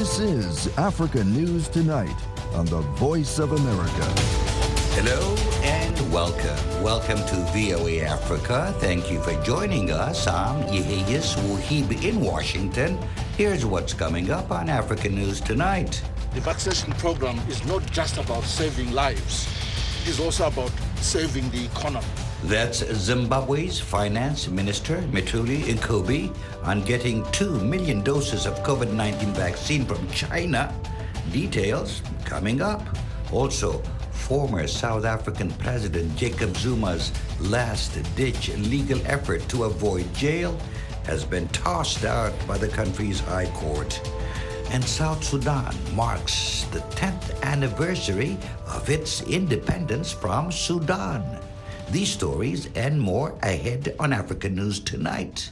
This is Africa News Tonight on the Voice of America. Hello and welcome. Welcome to VOA Africa. Thank you for joining us. I'm Yehiyas Wahib in Washington. Here's what's coming up on Africa News Tonight. The vaccination program is not just about saving lives. It is also about saving the economy. That's Zimbabwe's Finance Minister, Mithuli Nkobi, on getting 2 million doses of COVID-19 vaccine from China. Details coming up. Also, former South African President Jacob Zuma's last-ditch legal effort to avoid jail has been tossed out by the country's High Court. And South Sudan marks the 10th anniversary of its independence from Sudan. These stories and more ahead on Africa News Tonight.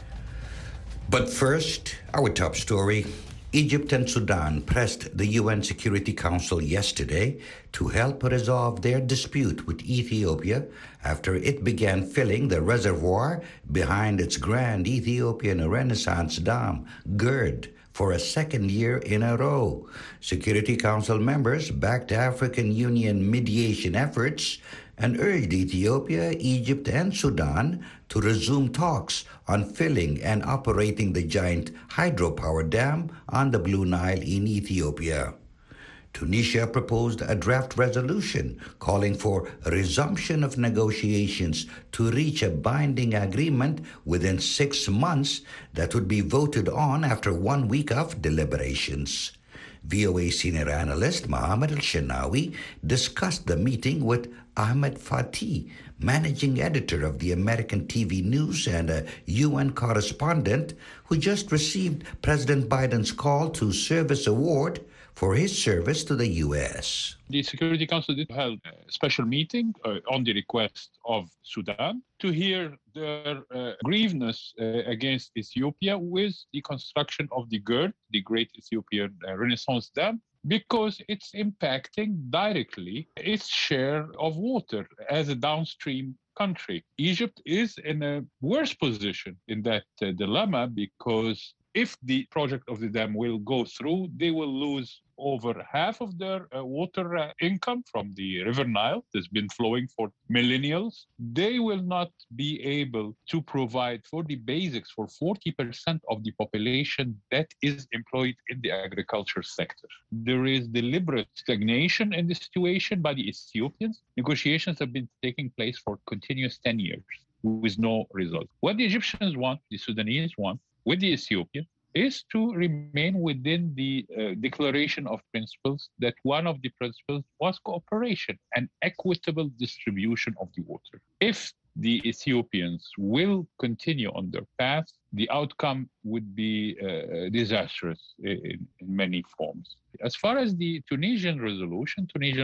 But first, our top story. Egypt and Sudan pressed the UN Security Council yesterday to help resolve their dispute with Ethiopia after it began filling the reservoir behind its Grand Ethiopian Renaissance Dam, GERD, for a second year in a row. Security Council members backed African Union mediation efforts and urged Ethiopia, Egypt, and Sudan to resume talks on filling and operating the giant hydropower dam on the Blue Nile in Ethiopia. Tunisia proposed a draft resolution calling for a resumption of negotiations to reach a binding agreement within 6 months that would be voted on after 1 week of deliberations. VOA senior analyst Mohammed Al-Shanawi discussed the meeting with Ahmed Fatih, managing editor of the American TV News and a UN correspondent who just received President Biden's call to service award for his service to the U.S. The Security Council did hold a special meeting on the request of Sudan to hear their grievances against Ethiopia with the construction of the GERD, the Great Ethiopian Renaissance Dam, because it's impacting directly its share of water as a downstream country. Egypt is in a worse position in that dilemma because if the project of the dam will go through, they will lose over half of their water income from the River Nile that's been flowing for millennials. They will not be able to provide for the basics for 40% of the population that is employed in the agriculture sector. There is deliberate stagnation in the situation by the Ethiopians. Negotiations have been taking place for continuous 10 years with no result. What the Egyptians want, the Sudanese want, with the Ethiopian is to remain within the declaration of principles that one of the principles was cooperation and equitable distribution of the water. If the Ethiopians will continue on their path, the outcome would be disastrous in many forms. As far as the Tunisian resolution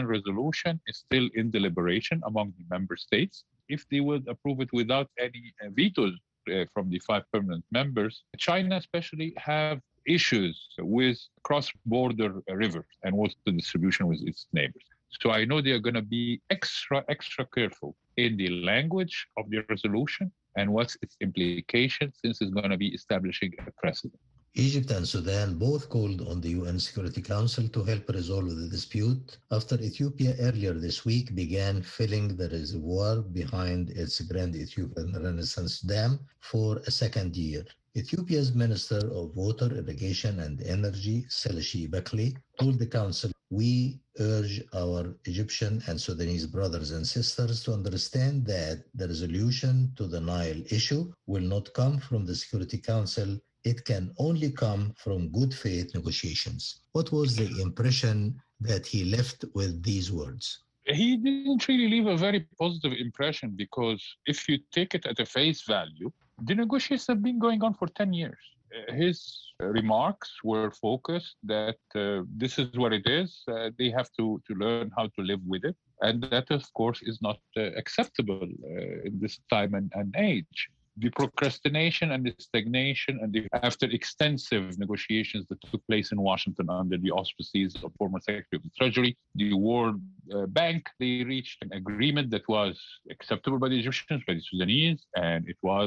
is still in deliberation among the member states. If they would approve it without any vetoes from the 5 permanent members, China especially have issues with cross-border rivers and water distribution with its neighbors. So I know they're going to be extra careful in the language of the resolution and what's its implication, since it's going to be establishing a precedent. Egypt and Sudan both called on the UN Security Council to help resolve the dispute after Ethiopia earlier this week began filling the reservoir behind its Grand Ethiopian Renaissance Dam for a second year. Ethiopia's Minister of Water, Irrigation and Energy, Seleshi Bekele, told the Council, "We urge our Egyptian and Sudanese brothers and sisters to understand that the resolution to the Nile issue will not come from the Security Council. It can only come from good faith negotiations." What was the impression that he left with these words? He didn't really leave a very positive impression because if you take it at a face value, the negotiations have been going on for 10 years. His remarks were focused that this is what it is. They have to learn how to live with it. And that, of course, is not acceptable in this time and age. The procrastination and the stagnation after extensive negotiations that took place in Washington under the auspices of former Secretary of the Treasury, the World Bank, they reached an agreement that was acceptable by the Egyptians, by the Sudanese, and it was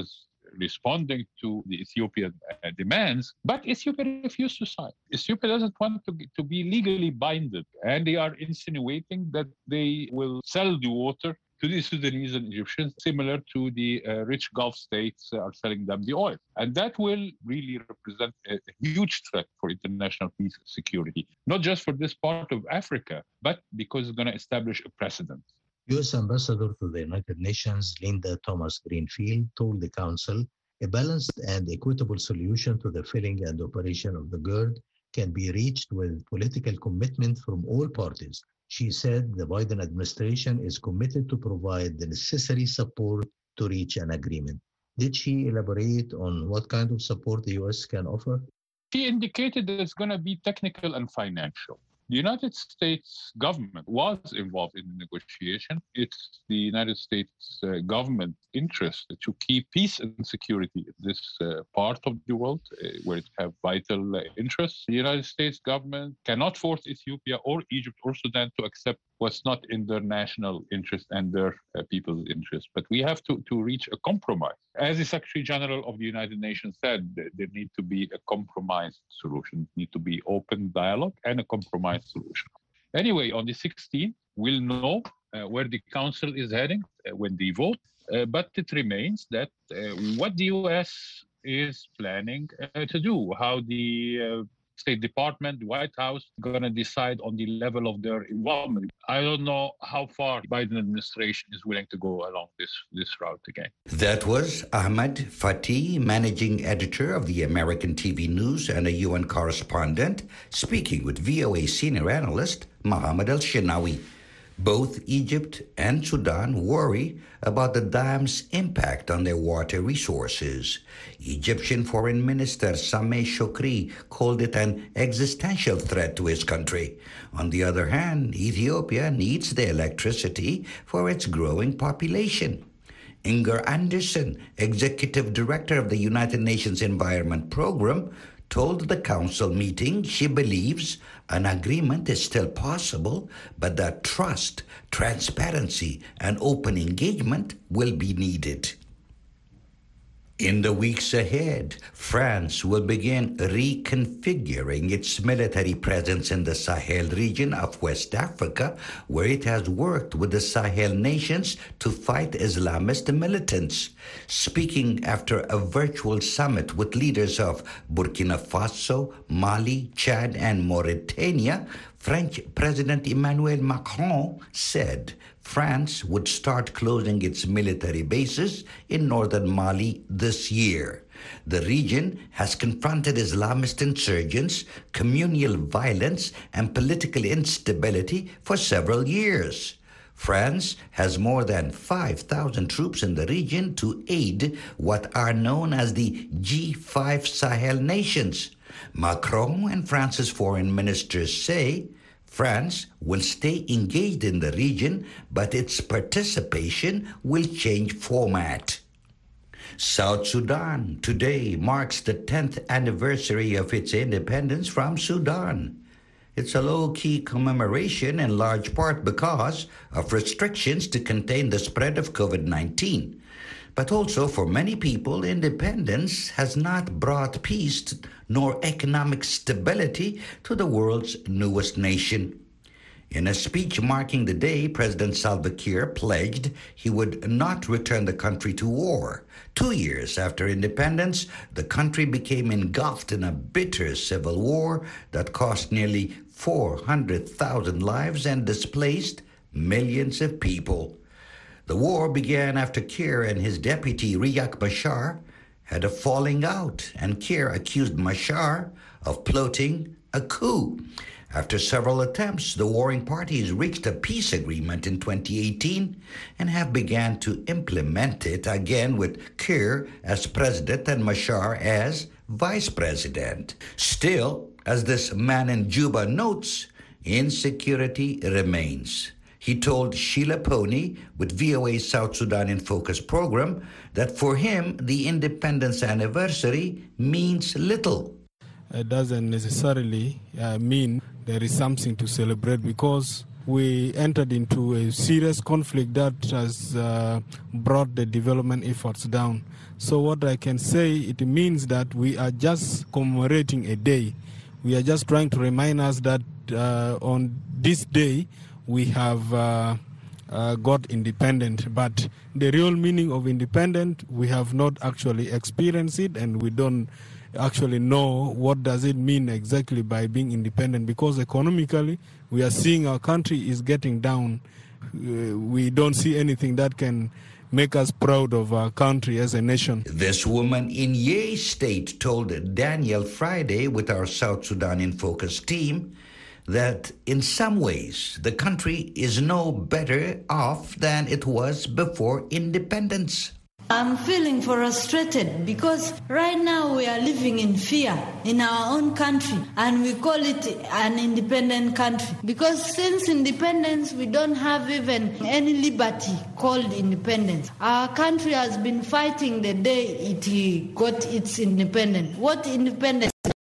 responding to the Ethiopian demands, but Ethiopia refused to sign. Ethiopia doesn't want to be legally binded, and they are insinuating that they will sell the water to the Sudanese and Egyptians, similar to the rich Gulf states are selling them the oil. And that will really represent a huge threat for international peace and security, not just for this part of Africa, but because it's going to establish a precedent. U.S. Ambassador to the United Nations, Linda Thomas-Greenfield, told the Council a balanced and equitable solution to the filling and operation of the GERD can be reached with political commitment from all parties. She said the Biden administration is committed to provide the necessary support to reach an agreement. Did she elaborate on what kind of support the U.S. can offer? She indicated that it's going to be technical and financial. The United States government was involved in the negotiation. It's the United States government interest to keep peace and security in this part of the world where it have vital interests. The United States government cannot force Ethiopia or Egypt or Sudan to accept what's not in their national interest and their people's interest. But we have to reach a compromise. As the Secretary General of the United Nations said, there need to be a compromise solution. There need to be open dialogue and a compromise solution. Anyway, on the 16th, we'll know where the Council is heading when they vote. But it remains that what the U.S. is planning to do, how the State Department, the White House, going to decide on the level of their involvement. I don't know how far the Biden administration is willing to go along this route again. That was Ahmed Fatih, managing editor of the American TV News and a UN correspondent, speaking with VOA senior analyst Mohammed El-Shenawi. Both Egypt and Sudan worry about the dam's impact on their water resources. Egyptian Foreign Minister Sameh Shoukry called it an existential threat to his country. On the other hand, Ethiopia needs the electricity for its growing population. Inger Anderson, Executive Director of the United Nations Environment Program, told the Council meeting she believes an agreement is still possible, but that trust, transparency, and open engagement will be needed. In the weeks ahead, France will begin reconfiguring its military presence in the Sahel region of West Africa, where it has worked with the Sahel nations to fight Islamist militants. Speaking after a virtual summit with leaders of Burkina Faso, Mali, Chad, and Mauritania, French President Emmanuel Macron said France would start closing its military bases in northern Mali this year. The region has confronted Islamist insurgents, communal violence, and political instability for several years. France has more than 5,000 troops in the region to aid what are known as the G5 Sahel nations. Macron and France's foreign ministers say France will stay engaged in the region, but its participation will change format. South Sudan today marks the 10th anniversary of its independence from Sudan. It's a low-key commemoration in large part because of restrictions to contain the spread of COVID-19. But also for many people, independence has not brought peace nor economic stability to the world's newest nation. In a speech marking the day, President Salva Kiir pledged he would not return the country to war. 2 years after independence, the country became engulfed in a bitter civil war that cost nearly 400,000 lives and displaced millions of people. The war began after Kiir and his deputy Riek Machar had a falling out, and Kiir accused Machar of plotting a coup. After several attempts, the warring parties reached a peace agreement in 2018 and have begun to implement it again with Kiir as president and Machar as vice president. Still, as this man in Juba notes, insecurity remains. He told Sheila Pony with VOA's South Sudan in Focus program that for him, the independence anniversary means little. It doesn't necessarily mean there is something to celebrate because we entered into a serious conflict that has brought the development efforts down. So what I can say, it means that we are just commemorating a day. We are just trying to remind us that on this day we have got independent. But the real meaning of independent, we have not actually experienced it, and we don't actually know what does it mean exactly by being independent, because economically we are seeing our country is getting down. We don't see anything that can make us proud of our country as a nation. This woman in Ye State told Daniel Friday with our South Sudan in Focus team that in some ways the country is no better off than it was before independence. I'm feeling frustrated because right now we are living in fear in our own country, and we call it an independent country. Because since independence, we don't have even any liberty called independence. Our country has been fighting the day it got its independence. What independence?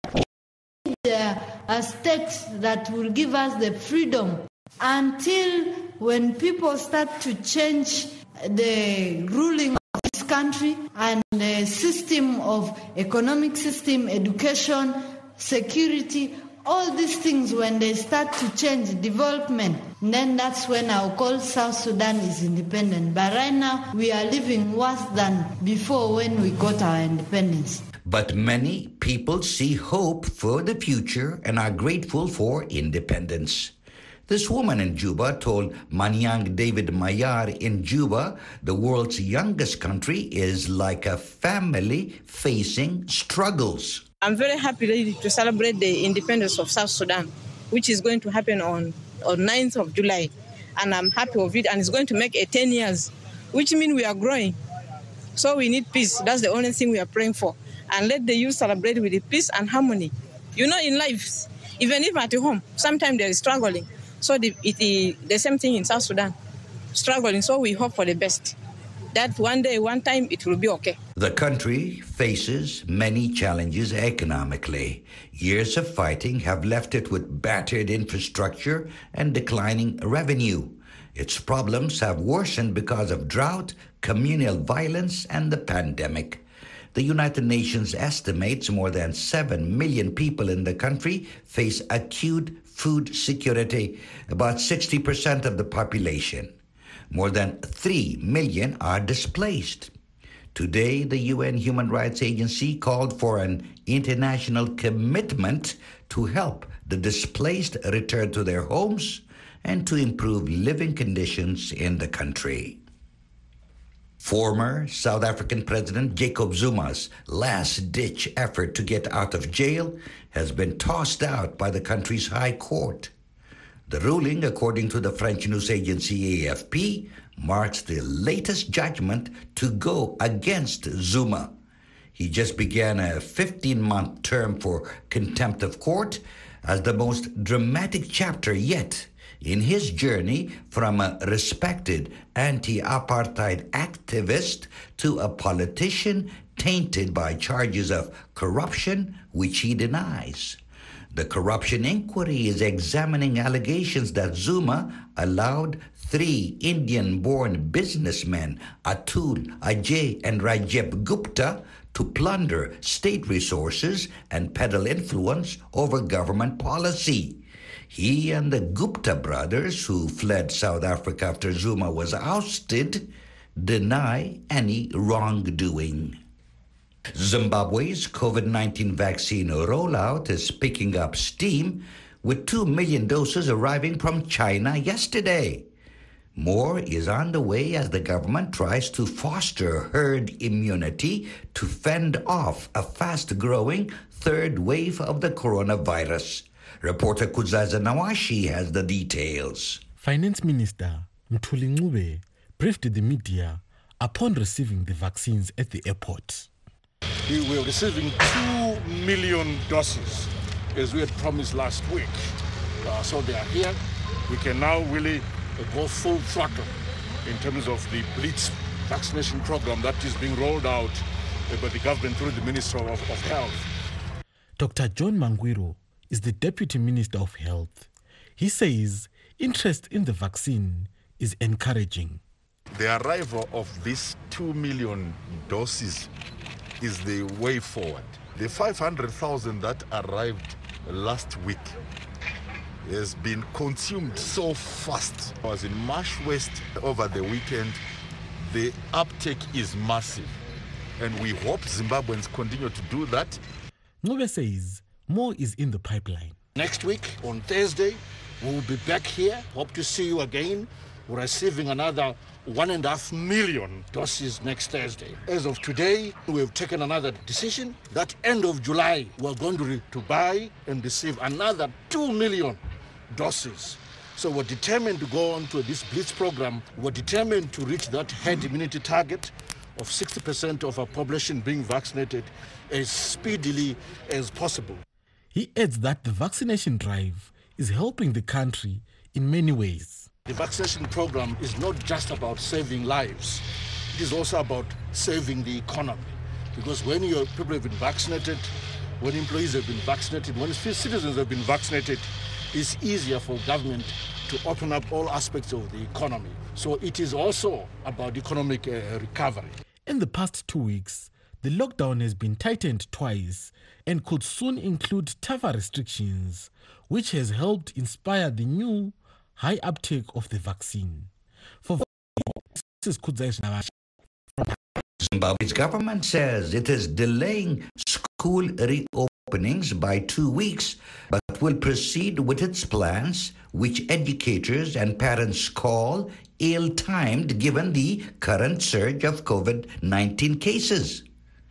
A state that will give us the freedom until when people start to change the ruling country and the system of economic system, education, security, all these things, when they start to change development, then that's when I'll call South Sudan is independent. But right now, we are living worse than before when we got our independence. But many people see hope for the future and are grateful for independence. This woman in Juba told Manyang David Mayar in Juba, the world's youngest country is like a family facing struggles. I'm very happy to celebrate the independence of South Sudan, which is going to happen on 9th of July. And I'm happy of it. And it's going to make 10 years, which means we are growing. So we need peace. That's the only thing we are praying for. And let the youth celebrate with the peace and harmony. You know, in life, even if at home, sometimes they're struggling. So the same thing in South Sudan, struggling. So we hope for the best, that one day, one time, it will be okay. The country faces many challenges economically. Years of fighting have left it with battered infrastructure and declining revenue. Its problems have worsened because of drought, communal violence, and the pandemic. The United Nations estimates more than 7 million people in the country face acute food security, about 60% of the population. More than 3 million are displaced. Today, the UN Human Rights Agency called for an international commitment to help the displaced return to their homes and to improve living conditions in the country. Former South African President Jacob Zuma's last-ditch effort to get out of jail has been tossed out by the country's high court. The ruling, according to the French news agency AFP, marks the latest judgment to go against Zuma. He just began a 15-month term for contempt of court as the most dramatic chapter yet in his journey from a respected anti-apartheid activist to a politician tainted by charges of corruption, which he denies. The corruption inquiry is examining allegations that Zuma allowed 3 Indian-born businessmen, Atul, Ajay, and Rajat Gupta, to plunder state resources and peddle influence over government policy. He and the Gupta brothers, who fled South Africa after Zuma was ousted, deny any wrongdoing. Zimbabwe's COVID-19 vaccine rollout is picking up steam, with 2 million doses arriving from China yesterday. More is on the way as the government tries to foster herd immunity to fend off a fast-growing third wave of the coronavirus. Reporter Kuzaza Nawashi has the details. Finance Minister Mthuli Ncube briefed the media upon receiving the vaccines at the airport. We were receiving 2 million doses, as we had promised last week. So they are here. We can now really go full throttle in terms of the Blitz vaccination program that is being rolled out by the government through the Ministry of Health. Dr. John Mangwiro is the Deputy Minister of Health. He says interest in the vaccine is encouraging. The arrival of these 2 million doses is the way forward. The 500,000 that arrived last week has been consumed so fast. I was in Marsh West over the weekend. The uptake is massive, and we hope Zimbabweans continue to do that. Ncube says more is in the pipeline. Next week, on Thursday, we will be back here. Hope to see you again. We're receiving another 1.5 million doses next Thursday. As of today, we have taken another decision that end of July, we're going to buy and receive another 2 million doses. So we're determined to go on to this Blitz program. We're determined to reach that herd immunity target of 60% of our population being vaccinated as speedily as possible. He adds that the vaccination drive is helping the country in many ways. The vaccination program is not just about saving lives. It is also about saving the economy. Because when your people have been vaccinated, when employees have been vaccinated, when citizens have been vaccinated, it's easier for government to open up all aspects of the economy. So it is also about economic recovery. In the past 2 weeks, the lockdown has been tightened twice and could soon include tougher restrictions, which has helped inspire the new high uptake of the vaccine. For this is Zimbabwe's government says it is delaying school reopenings by 2 weeks, but will proceed with its plans, which educators and parents call ill-timed given the current surge of COVID-19 cases.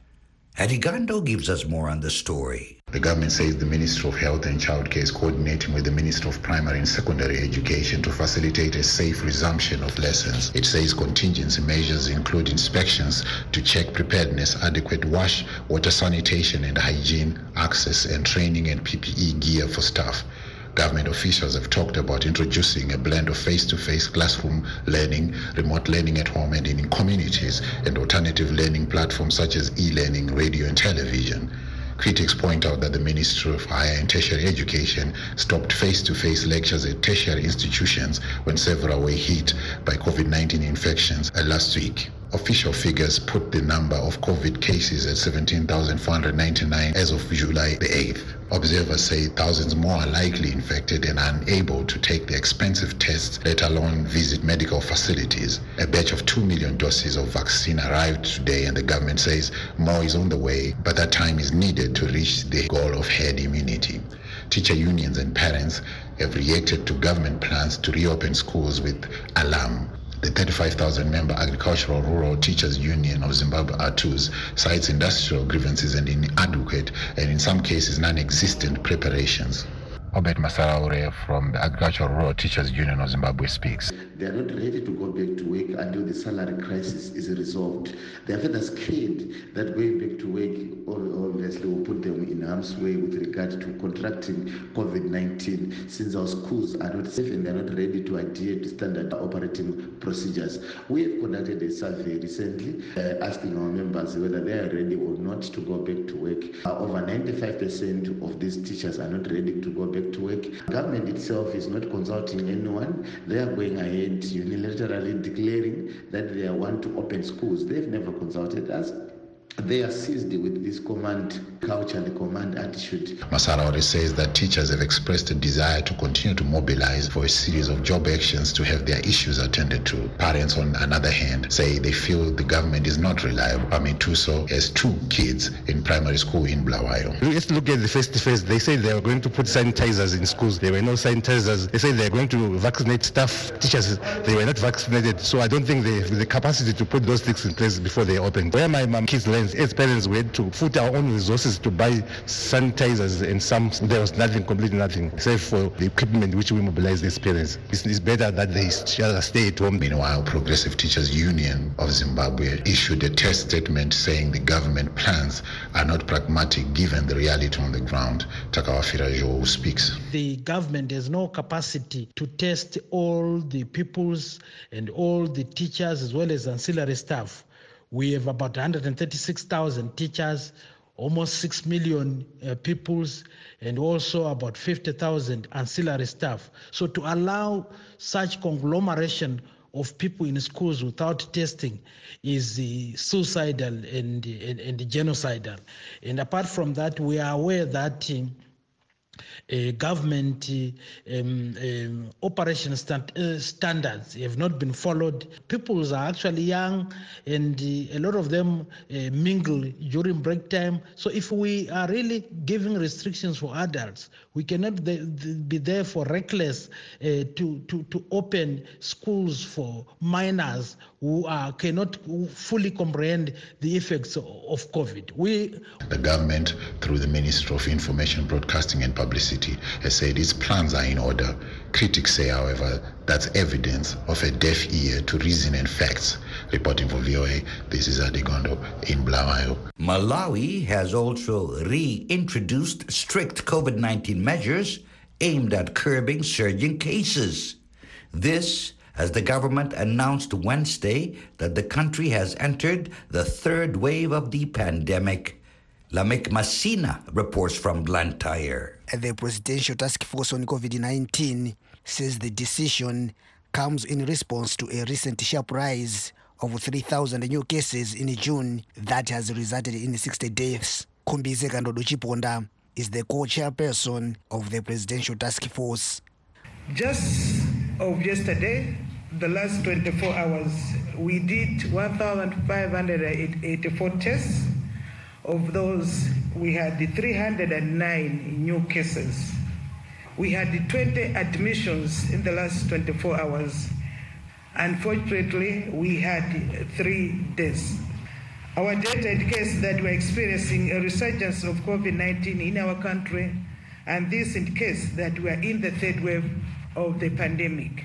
Adigando gives us more on the story. The government says the Ministry of Health and Childcare is coordinating with the Ministry of Primary and Secondary Education to facilitate a safe resumption of lessons. It says contingency measures include inspections to check preparedness, adequate water sanitation and hygiene, access and training and PPE gear for staff. Government officials have talked about introducing a blend of face-to-face classroom learning, remote learning at home and in communities, and alternative learning platforms such as e-learning, radio and television. Critics point out that the Ministry of Higher and Tertiary Education stopped face-to-face lectures at tertiary institutions when several were hit by COVID-19 infections last week. Official figures put the number of COVID cases at 17,499 as of July the 8th. Observers say thousands more are likely infected and unable to take the expensive tests, let alone visit medical facilities. A batch of 2 million doses of vaccine arrived today, and the government says more is on the way, but that time is needed to reach the goal of herd immunity. Teacher unions and parents have reacted to government plans to reopen schools with alarm. The 35,000-member Agricultural Rural Teachers Union of Zimbabwe, ATUZ, cites industrial grievances and inadequate and in some cases non-existent preparations. Obed Masaraure from the Agricultural Rural Teachers Union of Zimbabwe speaks. They are not ready to go back to work until the salary crisis is resolved. They are further scared that going back to work obviously will put them in harm's way with regard to contracting COVID-19, since our schools are not safe and they are not ready to adhere to standard operating procedures. We have conducted a survey recently asking our members whether they are ready or not to go back to work. Over 95% of these teachers are not ready to go back to work. Government itself is not consulting anyone. They are going ahead unilaterally declaring that they want to open schools. They've never consulted us. They are seized with this command culture, the command attitude. Masaraure says that teachers have expressed a desire to continue to mobilize for a series of job actions to have their issues attended to. Parents, on another hand, say they feel the government is not reliable. Tuso has 2 kids in primary school in Bulawayo. Let's look at the face-to-face. They say they are going to put sanitizers in schools. There were no sanitizers. They say they are going to vaccinate staff. Teachers, they were not vaccinated. So I don't think they have the capacity to put those things in place before they open. Where my kids learn, as parents, we had to put our own resources to buy sanitizers, and there was nothing, completely nothing, except for the equipment which we mobilized as parents. It's better that they stay at home. Meanwhile, Progressive Teachers Union of Zimbabwe issued a test statement saying the government plans are not pragmatic given the reality on the ground. Takawafira Jo speaks. The government has no capacity to test all the pupils and all the teachers as well as ancillary staff. We have about 136,000 teachers, almost 6 million pupils, and also about 50,000 ancillary staff. So to allow such conglomeration of people in schools without testing is suicidal and genocidal. And apart from that, we are aware that government operation standards have not been followed. People are actually young, and a lot of them mingle during break time. So if we are really giving restrictions for adults, we cannot be there for reckless to open schools for minors who cannot fully comprehend the effects of COVID. The government, through the Ministry of Information, Broadcasting and Publicity, has said its plans are in order. Critics say, however, that's evidence of a deaf ear to reason and facts. Reporting for VOA, this is Adegondo in Bulawayo. Malawi has also reintroduced strict COVID-19 measures aimed at curbing surging cases. This as the government announced Wednesday that the country has entered the third wave of the pandemic. Lamek Masina reports from Blantyre. The Presidential Task Force on COVID-19 says the decision comes in response to a recent sharp rise of 3,000 new cases in June that has resulted in 60 deaths. Kumbize Kandodo Chiponda is the co-chairperson of the Presidential Task Force. Just of yesterday, the last 24 hours, we did 1,584 tests. Of those, we had 309 new cases. We had 20 admissions in the last 24 hours. Unfortunately, we had 3 deaths. Our data indicates that we're experiencing a resurgence of COVID-19 in our country, and this indicates that we are in the third wave of the pandemic.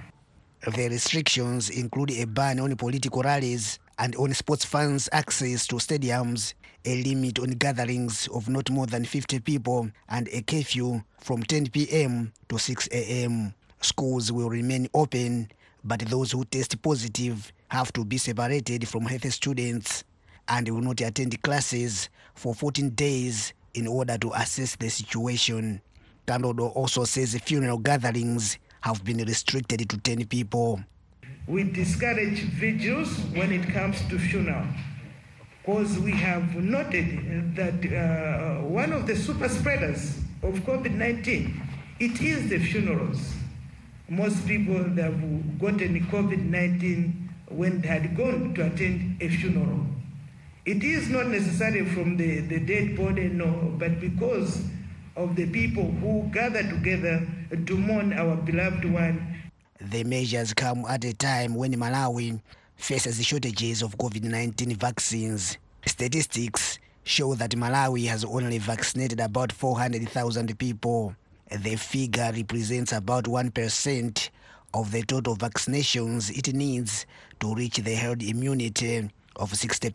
The restrictions include a ban on political rallies and on sports fans' access to stadiums, a limit on gatherings of not more than 50 people, and a curfew from 10 p.m. to 6 a.m. Schools will remain open, but those who test positive have to be separated from healthy students and will not attend classes for 14 days in order to assess the situation. Kandodo also says funeral gatherings have been restricted to 10 people. We discourage vigils when it comes to funeral, because we have noted that one of the super spreaders of COVID-19, it is the funerals. Most people that have gotten COVID-19 when they had gone to attend a funeral. It is not necessarily from the dead body, no, but because of the people who gather together to mourn our beloved one. The measures come at a time when Malawi faces shortages of COVID-19 vaccines. Statistics show that Malawi has only vaccinated about 400,000 people. The figure represents about 1% of the total vaccinations it needs to reach the herd immunity of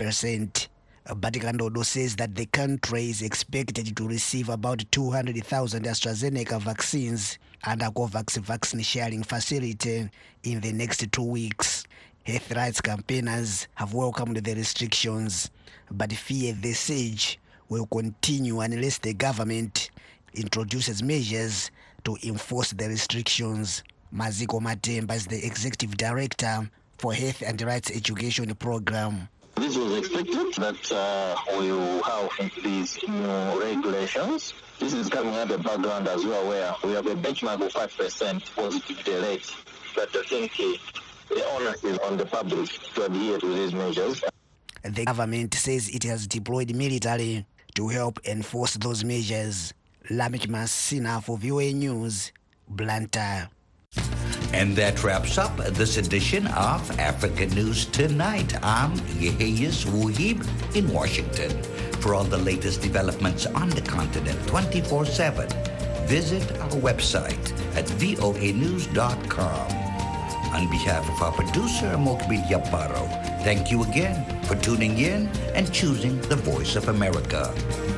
60%. But Kandodo says that the country is expected to receive about 200,000 AstraZeneca vaccines under COVAX vaccine sharing facility in the next 2 weeks. Health rights campaigners have welcomed the restrictions, but fear the siege will continue unless the government introduces measures to enforce the restrictions. Maziko Matemba is the executive director for Health and Rights Education Program. This was expected that we will have these new regulations. This is coming at the background, as you are aware. We have a benchmark of 5% positivity rate. But I think the onus is on the public to adhere to these measures. The government says it has deployed military to help enforce those measures. Lamek Masina for VOA News, Blantyre. And that wraps up this edition of African News Tonight. I'm Yeheyes Wuhib in Washington. For all the latest developments on the continent 24/7, visit our website at voanews.com. On behalf of our producer, Mokbil Yaparo, thank you again for tuning in and choosing the Voice of America.